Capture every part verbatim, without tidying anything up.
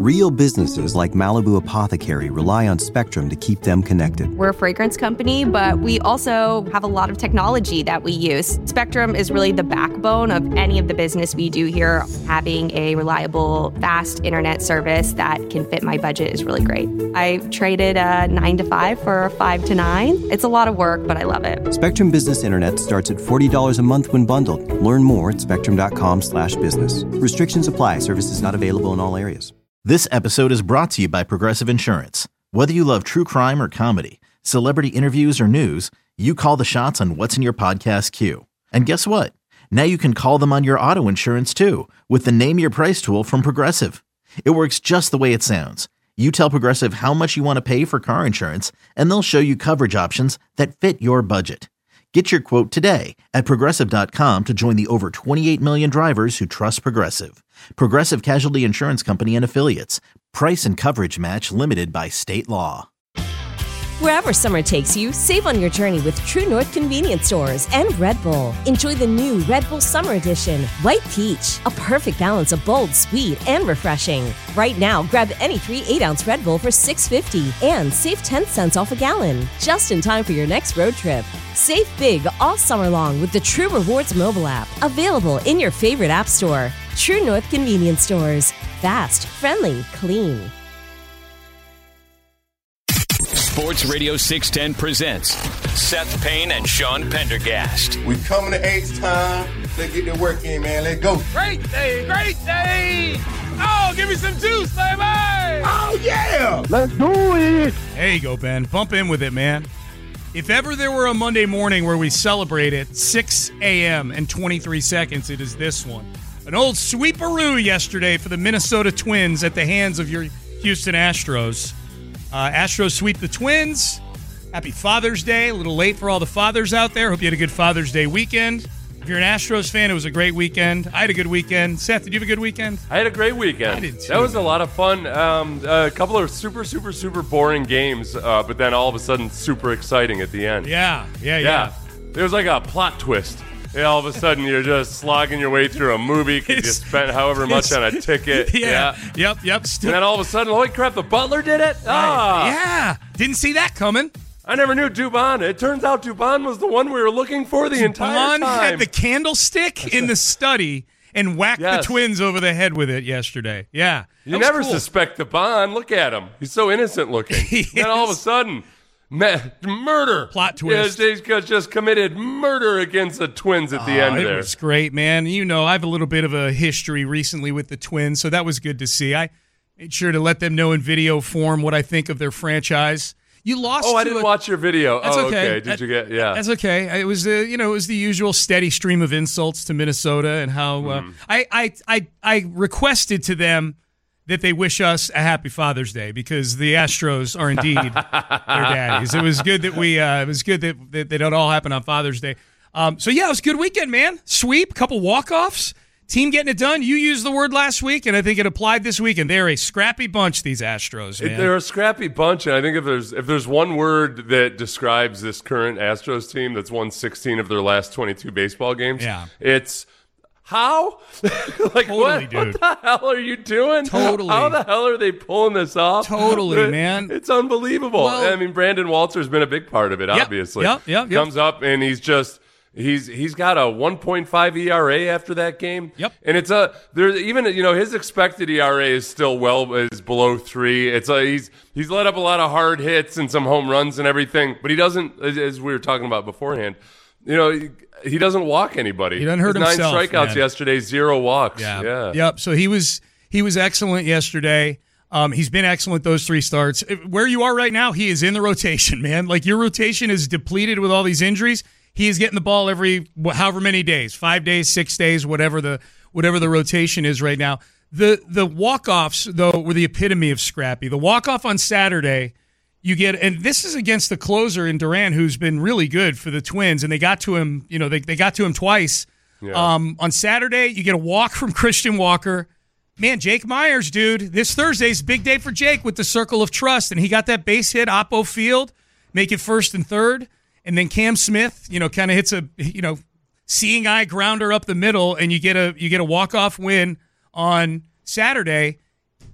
Real businesses like Malibu Apothecary rely on Spectrum to keep them connected. We're a fragrance company, but we also have a lot of technology that we use. Spectrum is really the backbone of any of the business we do here. Having a reliable, fast internet service that can fit my budget is really great. I traded a nine to five for a five to nine. It's a lot of work, but I love it. Spectrum Business Internet starts at forty dollars a month when bundled. Learn more at spectrum.com slash business. Restrictions apply. Services not available in all areas. This episode is brought to you by Progressive Insurance. Whether you love true crime or comedy, celebrity interviews or news, you call the shots on what's in your podcast queue. And guess what? Now you can call them on your auto insurance too with the Name Your Price tool from Progressive. It works just the way it sounds. You tell Progressive how much you want to pay for car insurance, and they'll show you coverage options that fit your budget. Get your quote today at Progressive dot com to join the over twenty-eight million drivers who trust Progressive. Progressive Casualty Insurance Company and Affiliates. Price and coverage match limited by state law. Wherever summer takes you, save on your journey with True North Convenience Stores and Red Bull. Enjoy the new Red Bull Summer Edition, White Peach, a perfect balance of bold, sweet, and refreshing. Right now, grab any three eight-ounce Red Bull for six dollars and fifty cents and save ten cents off a gallon, just in time for your next road trip. Save big all summer long with the True Rewards mobile app, available in your favorite app store. True North Convenience Stores. Fast, friendly, clean. Sports Radio six ten presents Seth Payne and Sean Pendergast. We coming to H-time. Let's get the work in, man. Let's go. Great day, great day. Oh, give me some juice, baby. Oh, yeah. Let's do it. There you go, Ben. Bump in with it, man. If ever there were a Monday morning where we celebrate at six a.m. and twenty-three seconds, it is this one. An old sweeperoo yesterday for the Minnesota Twins at the hands of your Houston Astros. Uh, Astros sweep the Twins. Happy Father's Day. A little late for all the fathers out there. Hope you had a good Father's Day weekend. If you're an Astros fan, it was a great weekend. I had a good weekend. Seth, did you have a good weekend? I had a great weekend. I did too. That was a lot of fun. Um, a couple of super, super, super boring games, uh, but then all of a sudden super exciting at the end. Yeah, yeah, yeah. Yeah. There was like a plot twist. Yeah, all of a sudden you're just slogging your way through a movie because you spent however much on a ticket. Yeah. yeah. Yep, yep. And then all of a sudden, holy crap, the Butler did it? Ah. Yeah. Didn't see that coming. I never knew Dubon. It turns out Dubon was the one we were looking for the Dubon entire time. had the candlestick in the study and whacked Yes. the Twins over the head with it yesterday. Yeah. You never cool. suspect Dubon. Look at him. He's so innocent looking. Then all of a sudden... Ma- murder. Plot twist. Yeah, they just committed murder against the Twins at the oh, end it there. It was great, man. You know, I have a little bit of a history recently with the Twins, so that was good to see. I made sure to let them know in video form what I think of their franchise. You lost. Oh, I to didn't a, watch your video. That's oh, okay. okay. Did that, you get? Yeah, that's okay. It was the you know it was the usual steady stream of insults to Minnesota and how uh, Mm. I, I I I requested to them that they wish us a happy Father's Day because the Astros are indeed their daddies. It was good that we, uh, it was good that, that, that it all happened on Father's Day. Um, so, yeah, it was a good weekend, man. Sweep, couple walk-offs, team getting it done. You used the word last week, and I think it applied this week, and they're a scrappy bunch, these Astros, man. It, they're a scrappy bunch, and I think if there's if there's one word that describes this current Astros team that's won sixteen of their last twenty-two baseball games, yeah. it's... How? like, totally, what, dude. what the hell are you doing? Totally. How the hell are they pulling this off? Totally, it, man. It's unbelievable. Well, I mean, Brandon Walter's been a big part of it, yep, obviously. Yep, yep, yep. Comes up, and he's just... He's he's got a one point five E R A after that game. Yep. And it's a there's even you know his expected E R A is still well is below three. It's a he's he's let up a lot of hard hits and some home runs and everything, but he doesn't, as, as we were talking about beforehand. You know, he, he doesn't walk anybody. He doesn't hurt His himself. Nine strikeouts man. yesterday, zero walks. Yeah. yeah. Yep. So he was he was excellent yesterday. Um, he's been excellent those three starts. Where you are right now, he is in the rotation, man. Like your rotation is depleted with all these injuries. He is getting the ball every however many days, five days, six days, whatever the whatever the rotation is right now. The the walk-offs, though, were the epitome of scrappy. The walk-off on Saturday, you get, and this is against the closer in Duran, who's been really good for the Twins, and they got to him, you know, they, they got to him twice. Yeah. Um, on Saturday, you get a walk from Christian Walker. Man, Jake Myers, dude, this Thursday's a big day for Jake with the Circle of Trust, and he got that base hit, Oppo Field, make it first and third. And then Cam Smith, you know, kind of hits a, you know, seeing eye grounder up the middle, and you get a you get a walk-off win on Saturday.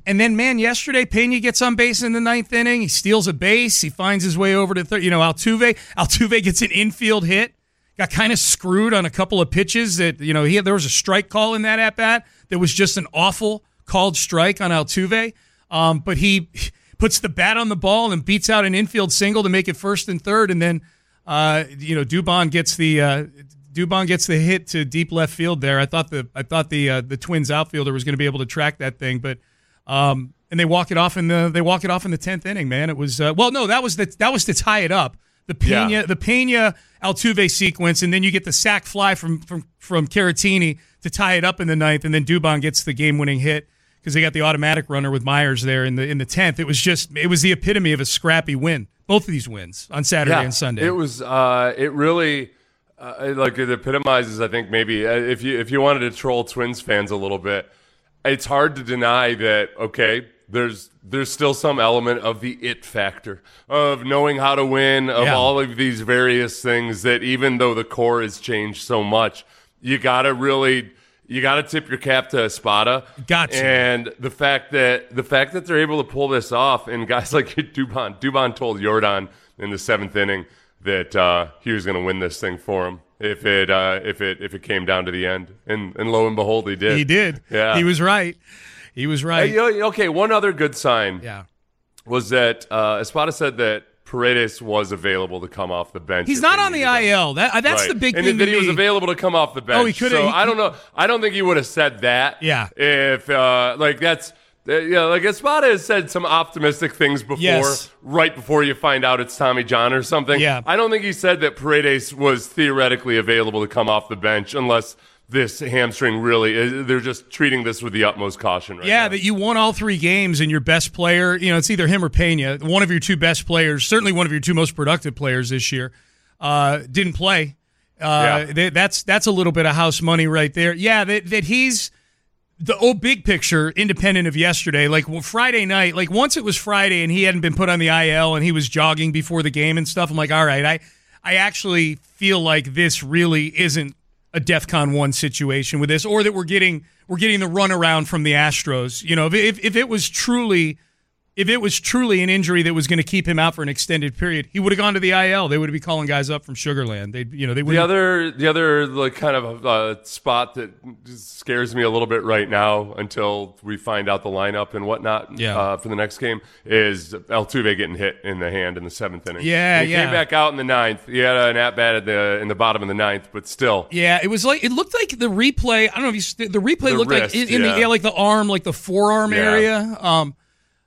And then, man, yesterday, Pena gets on base in the ninth inning. He steals a base. He finds his way over to third. You know, Altuve. Altuve gets an infield hit. Got kind of screwed on a couple of pitches that, you know, he had, there was a strike call in that at-bat that was just an awful called strike on Altuve. Um, but he puts the bat on the ball and beats out an infield single to make it first and third. And then, uh, you know, Dubon gets the uh, Dubon gets the hit to deep left field there. I thought the I thought the uh, the Twins outfielder was going to be able to track that thing, but um, and they walk it off in the they walk it off in the tenth inning. Man, it was uh, well, no, that was the that was to tie it up. The Pena yeah. the Pena Altuve sequence, and then you get the sac fly from from from Caratini to tie it up in the ninth, and then Dubon gets the game winning hit because they got the automatic runner with Myers there in the in the tenth. It was just it was the epitome of a scrappy win. Both of these wins on Saturday yeah, and Sunday. It was uh, it really. Uh, like it epitomizes, I think maybe uh, if you if you wanted to troll Twins fans a little bit, it's hard to deny that. Okay, there's there's still some element of the it factor of knowing how to win, of yeah. all of these various things. That even though the core has changed so much, you gotta really you gotta tip your cap to Espada. Gotcha. And the fact that the fact that they're able to pull this off, and guys like Dubon, Dubon told Jordan in the seventh inning that uh, he was going to win this thing for him if it uh, if it if it came down to the end, and and lo and behold, he did. He did. Yeah, he was right. He was right. Hey, you know, okay, one other good sign. Yeah. was that uh, Espada said that Paredes was available to come off the bench. He's not on the I L. That that's right. the big and thing. And that to he me. was available to come off the bench. Oh, he could have. So I don't know. I don't think he would have said that. Yeah. If uh, like that's. Uh, yeah, like Espada has said some optimistic things before, yes. right before you find out it's Tommy John or something. Yeah. I don't think he said that Paredes was theoretically available to come off the bench unless this hamstring really is. They're just treating this with the utmost caution right yeah, now. that you won all three games and your best player, you know, it's either him or Pena, one of your two best players, certainly one of your two most productive players this year, uh, didn't play. Uh, Yeah. they, that's that's a little bit of house money right there. Yeah, that, that he's the old big picture, independent of yesterday, like well, Friday night, like once it was Friday and he hadn't been put on the I L and he was jogging before the game and stuff, I'm like, all right, I, I actually feel like this really isn't a DEFCON one situation with this, or that we're getting we're getting the runaround from the Astros. You know, if if, if it was truly if it was truly an injury that was going to keep him out for an extended period, he would have gone to the I L. They would be calling guys up from Sugar Land. They, you know, they would. The other, the other like kind of uh, spot that just scares me a little bit right now until we find out the lineup and whatnot Yeah. uh, for the next game is Altuve getting hit in the hand in the seventh inning. Yeah, he yeah. came back out in the ninth. He had an at bat at the in the bottom of the ninth, but still. Yeah, it was like it looked like the replay. I don't know if you st- the replay The looked wrist, like in, in yeah. the yeah, like the arm, like the forearm Yeah. area. Um,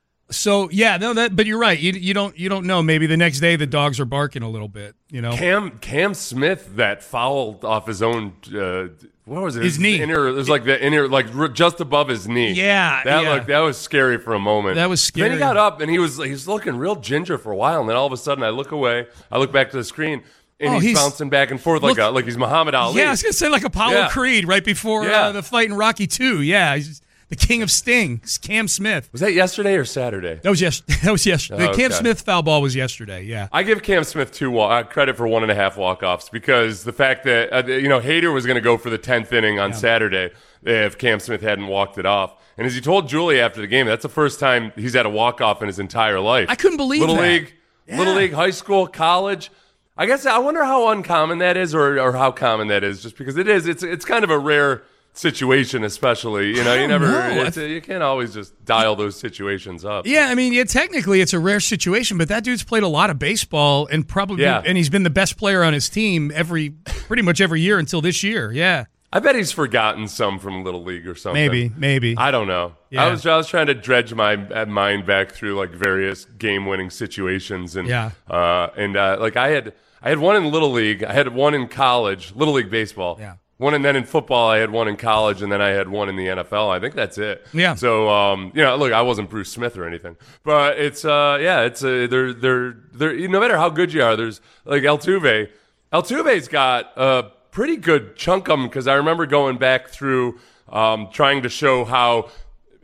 so yeah, no, that. But you're right. You you don't you don't know. Maybe the next day the dogs are barking a little bit. You know, Cam Cam Smith that fouled off his own. Uh, what was it? His knee. Inner. It was like the inner, like r- just above his knee. Yeah, that yeah. looked that was scary for a moment. That was scary. Then he got up and he was he was looking real ginger for a while, and then all of a sudden I look away, I look back to the screen, and Oh, he's, he's- bouncing back and forth like look- a, like he's Muhammad Ali. Yeah, I was gonna say like Apollo Yeah. Creed right before Yeah. uh, the fight in Rocky two. Yeah, he's the king of Sting, it's Cam Smith. Was that yesterday or Saturday? That was yes. That was yesterday. Oh, The Cam okay. Smith foul ball was yesterday. Yeah. I give Cam Smith two wa- uh, credit for one and a half walk-offs because the fact that uh, you know Hader was going to go for the tenth inning on Saturday if Cam Smith hadn't walked it off, and as he told Julie after the game, that's the first time he's had a walk-off in his entire life. I couldn't believe Little that. League, Yeah. Little League, high school, college. I guess I wonder how uncommon that is, or or how common that is, just because it is. It's it's kind of a rare situation, especially you know I you don't never know. it's, you can't always just dial those situations up. Yeah, I mean, yeah, technically it's a rare situation, but that dude's played a lot of baseball and probably, Yeah. and he's been the best player on his team every, pretty much every year until this year. Yeah, I bet he's forgotten some from Little League or something. maybe, maybe. I don't know. Yeah. I was I was trying to dredge my uh, mind back through like various game-winning situations, and Yeah. uh, and uh, like I had I had one in Little League, I had one in college, Little League baseball. Yeah. One and then in football, I had one in college, and then I had one in the N F L. I think that's it. Yeah. So, um, you know, look, I wasn't Bruce Smith or anything, but it's, uh, yeah, it's, uh, they're, they're, they're, no matter how good you are, there's like Altuve. Altuve's got a pretty good chunk of them because I remember going back through, um, trying to show how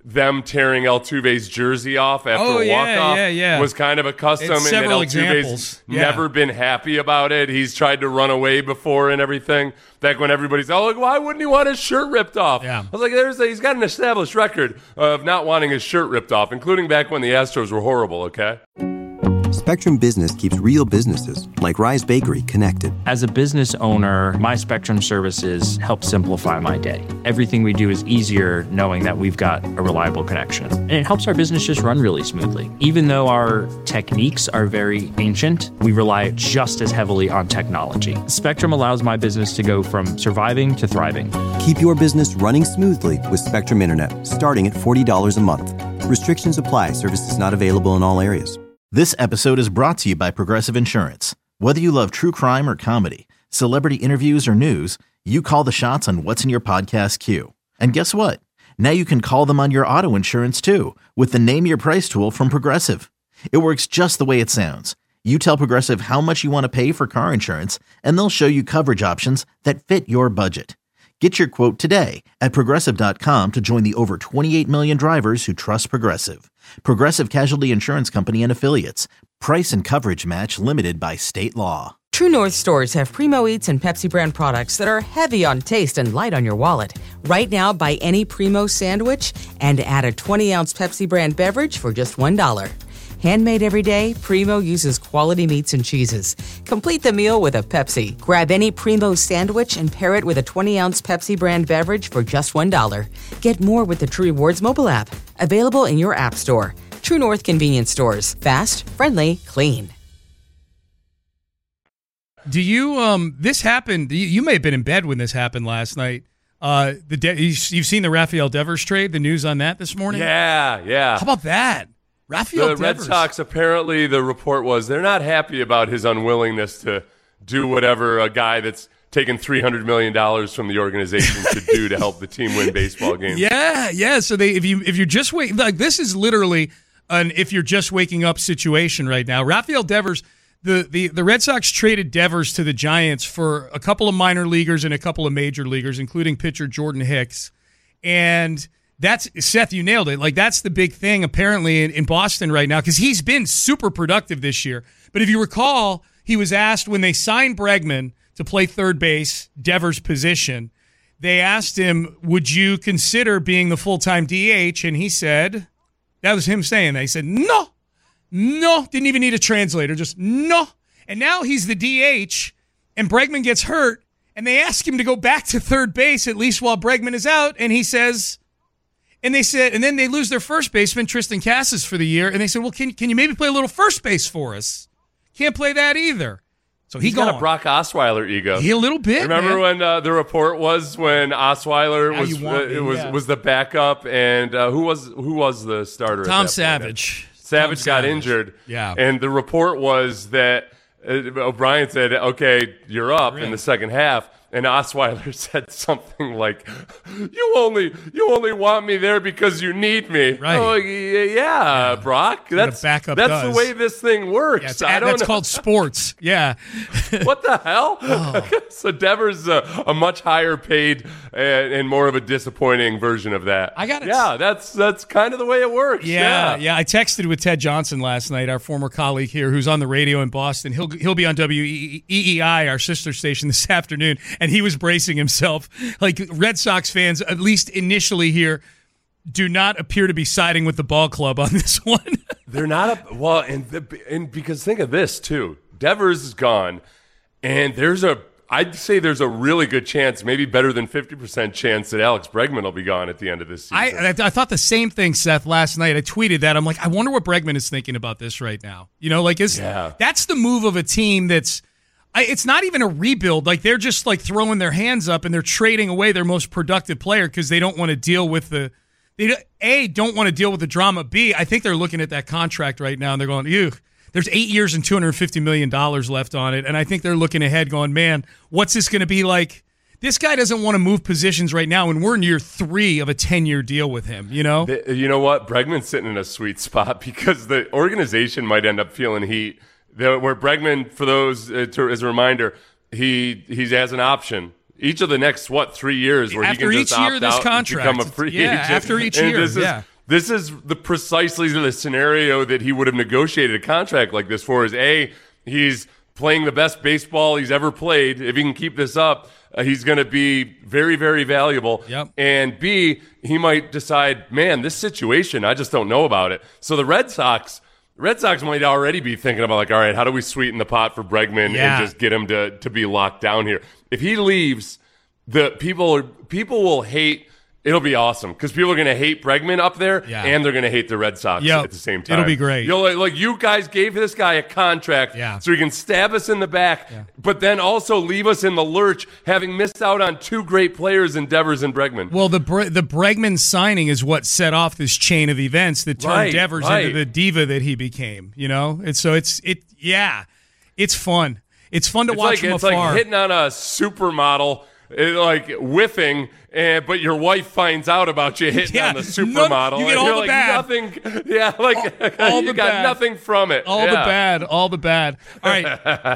them tearing Altuve's jersey off after oh, a yeah, walk-off yeah, yeah. was kind of a custom. It's and several that Altuve's examples. Yeah. never been happy about it. He's tried to run away before and everything. Back when everybody's, oh, like, why wouldn't he want his shirt ripped off? Yeah. I was like, there's a, he's got an established record of not wanting his shirt ripped off, including back when the Astros were horrible, okay? Spectrum Business keeps real businesses, like Rise Bakery, connected. As a business owner, my Spectrum services help simplify my day. Everything we do is easier knowing that we've got a reliable connection. And it helps our business just run really smoothly. Even though our techniques are very ancient, we rely just as heavily on technology. Spectrum allows my business to go from surviving to thriving. Keep your business running smoothly with Spectrum Internet, starting at forty dollars a month. Restrictions apply. Services not available in all areas. This episode is brought to you by Progressive Insurance. Whether you love true crime or comedy, celebrity interviews or news, you call the shots on what's in your podcast queue. And guess what? Now you can call them on your auto insurance too with the Name Your Price tool from Progressive. It works just the way it sounds. You tell Progressive how much you want to pay for car insurance, and they'll show you coverage options that fit your budget. Get your quote today at Progressive dot com to join the over twenty-eight million drivers who trust Progressive. Progressive Casualty Insurance Company and Affiliates. Price and coverage match limited by state law. True North stores have Primo Eats and Pepsi brand products that are heavy on taste and light on your wallet. Right now, buy any Primo sandwich and add a twenty ounce Pepsi brand beverage for just one dollar. Handmade every day, Primo uses quality meats and cheeses. Complete the meal with a Pepsi. Grab any Primo sandwich and pair it with a twenty ounce Pepsi brand beverage for just one dollar. Get more with the True Rewards mobile app. Available in your app store. True North convenience stores. Fast, friendly, clean. Do you, um, this happened, you, you may have been in bed when this happened last night. Uh, the De- You've seen the Rafael Devers trade, the news on that this morning? Yeah, yeah. How about that? Rafael the Devers. Red Sox, apparently the report was they're not happy about his unwillingness to do whatever a guy that's taken three hundred million dollars from the organization should do to help the team win baseball games. Yeah, yeah. So they, if you if you're just wait, like this is literally an if you're just waking up situation right now. Rafael Devers, the, the, the Red Sox traded Devers to the Giants for a couple of minor leaguers and a couple of major leaguers, including pitcher Jordan Hicks. And that's, Seth, you nailed it. Like, that's the big thing, apparently, in, in Boston right now, because he's been super productive this year. But if you recall, he was asked when they signed Bregman to play third base, Devers' position, they asked him, would you consider being the full-time D H? And he said, that was him saying that. He said, no, no, didn't even need a translator, just no. And now he's the D H, and Bregman gets hurt, and they ask him to go back to third base, at least while Bregman is out, and he says... And they said, and then they lose their first baseman, Tristan Casas, for the year. And they said, well, can can you maybe play a little first base for us? Can't play that either. So he He's gone. got a Brock Osweiler ego. He a little bit. Remember man. when uh, the report was when Osweiler Now was you want uh, me, it was yeah. was the backup, and uh, who was who was the starter? Tom at that Savage. Point? Savage Tom got Savage. injured. Yeah. And the report was that uh, O'Brien said, "Okay, you're up Really? in the second half." And Osweiler said something like, "You only you only want me there because you need me." Right. Oh, yeah, yeah, Brock. what a That's backup that's does. the way this thing works. Yeah, it's, I don't that's know. called sports. Yeah. What the hell? Oh. So Devers a, a much higher paid and, and more of a disappointing version of that. I got it. Yeah, that's that's kind of the way it works. Yeah, Yeah, yeah. I texted with Ted Johnson last night, our former colleague here, who's on the radio in Boston. He'll he'll be on W E E I, our sister station, this afternoon, and he was bracing himself. Like, Red Sox fans, at least initially here, do not appear to be siding with the ball club on this one. They're not a well, and the, and because think of this too, Devers is gone, and there's a I'd say there's a really good chance, maybe better than fifty percent chance that Alex Bregman will be gone at the end of this season. I, I I thought the same thing, Seth, last night. I tweeted that. I'm like, I wonder what Bregman is thinking about this right now. You know, like, is Yeah. that's the move of a team that's I, it's not even a rebuild. Like, they're just like throwing their hands up and they're trading away their most productive player because they don't want to deal with the they don't- A, don't want to deal with the drama. B, I think they're looking at that contract right now and they're going, ew. There's eight years and two hundred fifty million dollars left on it. And I think they're looking ahead going, man, what's this going to be like? This guy doesn't want to move positions right now, and we're in year three of a ten-year deal with him, you know? The- you know what? Bregman's sitting in a sweet spot because the organization might end up feeling heat. The, where Bregman, for those, uh, to, as a reminder, he he has an option. Each of the next, what, three years where After he can just each year opt of this out contract. and become a free Yeah, agent. after each And year, this is, yeah. This is the precisely the scenario that he would have negotiated a contract like this for. Is A, he's playing the best baseball he's ever played. If he can keep this up, uh, he's going to be very, very valuable. Yep. And B, he might decide, man, this situation, I just don't know about it. So the Red Sox, Red Sox might already be thinking about like, all right, how do we sweeten the pot for Bregman Yeah. and just get him to to be locked down here? If he leaves, the people are, people will hate. It'll be awesome because people are going to hate Bregman up there, Yeah. and they're going to hate the Red Sox Yep. at the same time. It'll be great. You'll like, like you guys gave this guy a contract Yeah. so he can stab us in the back, Yeah. but then also leave us in the lurch, having missed out on two great players in Devers and Bregman. Well, the Bre- the Bregman signing is what set off this chain of events that turned Right, Devers right. into the diva that he became. You know, and so it's it. Yeah, it's fun. It's fun to It's watch like from it's afar. like hitting on a supermodel, it, like whiffing. And, but your wife finds out about you hitting Yeah, on the none- supermodel. you get and all you're the like, bad. Nothing, yeah, like All- all you the got bad. nothing from it. all yeah. the bad, all the bad. All right,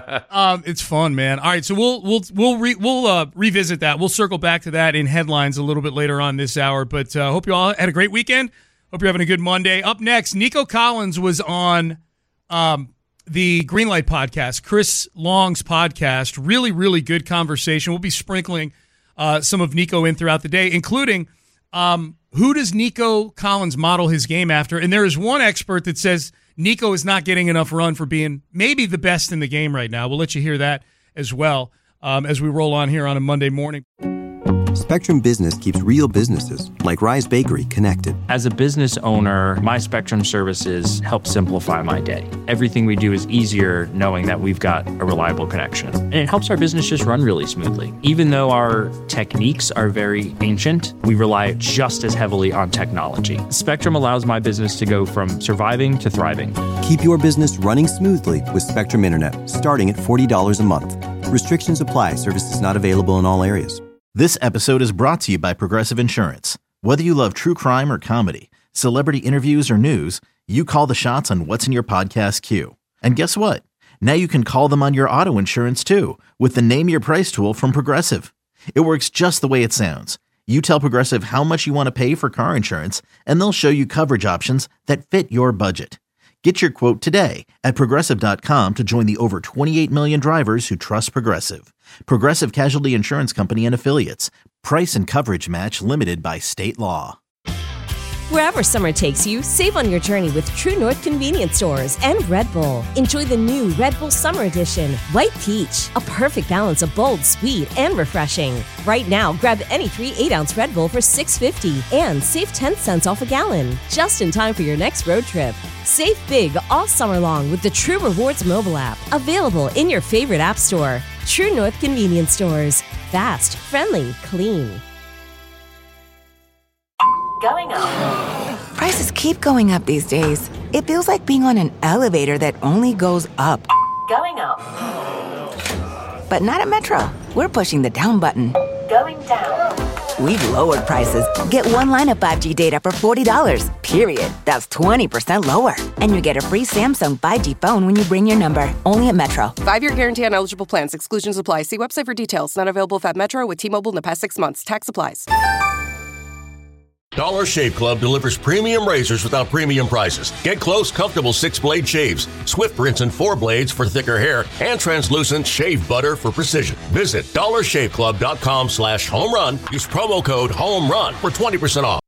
um, it's fun, man. All right, so we'll we'll we'll re- we'll uh, revisit that. We'll circle back to that in headlines a little bit later on this hour. But uh, hope you all had a great weekend. Hope you're having a good Monday. Up next, Nico Collins was on um, the Greenlight podcast, Chris Long's podcast. Really, really good conversation. We'll be sprinkling uh, some of Nico in throughout the day, including um, who does Nico Collins model his game after? And there is one expert that says Nico is not getting enough run for being maybe the best in the game right now. We'll let you hear that as well um, as we roll on here on a Monday morning. Spectrum Business keeps real businesses, like Rise Bakery, connected. As a business owner, my Spectrum services help simplify my day. Everything we do is easier knowing that we've got a reliable connection. And it helps our business just run really smoothly. Even though our techniques are very ancient, we rely just as heavily on technology. Spectrum allows my business to go from surviving to thriving. Keep your business running smoothly with Spectrum Internet, starting at forty dollars a month. Restrictions apply. Services not available in all areas. This episode is brought to you by Progressive Insurance. Whether you love true crime or comedy, celebrity interviews or news, you call the shots on what's in your podcast queue. And guess what? Now you can call them on your auto insurance too with the Name Your Price tool from Progressive. It works just the way it sounds. You tell Progressive how much you want to pay for car insurance, and they'll show you coverage options that fit your budget. Get your quote today at Progressive dot com to join the over twenty-eight million drivers who trust Progressive. Progressive Casualty Insurance Company and Affiliates. Price and coverage match limited by state law. Wherever summer takes you, save on your journey with True North Convenience Stores and Red Bull. Enjoy the new Red Bull Summer Edition, White Peach, a perfect balance of bold, sweet, and refreshing. Right now, grab any three eight-ounce Red Bull for six dollars and fifty cents and save ten cents off a gallon, just in time for your next road trip. Save big all summer long with the True Rewards mobile app, available in your favorite app store. True North Convenience Stores. Fast, friendly, clean. Going up. Prices keep going up these days. It feels like being on an elevator that only goes up. Going up. But not at Metro. We're pushing the down button. Going down. We've lowered prices. Get one line of five G data for forty dollars, period. That's twenty percent lower. And you get a free Samsung five G phone when you bring your number. Only at Metro. Five-year guarantee on eligible plans. Exclusions apply. See website for details. Not available at Metro with T-Mobile in the past six months. Tax applies. Dollar Shave Club delivers premium razors without premium prices. Get close, comfortable six-blade shaves, swift rinse and four blades for thicker hair, and translucent shave butter for precision. Visit dollar shave club dot com slash home run. Use promo code HOME RUN for twenty percent off.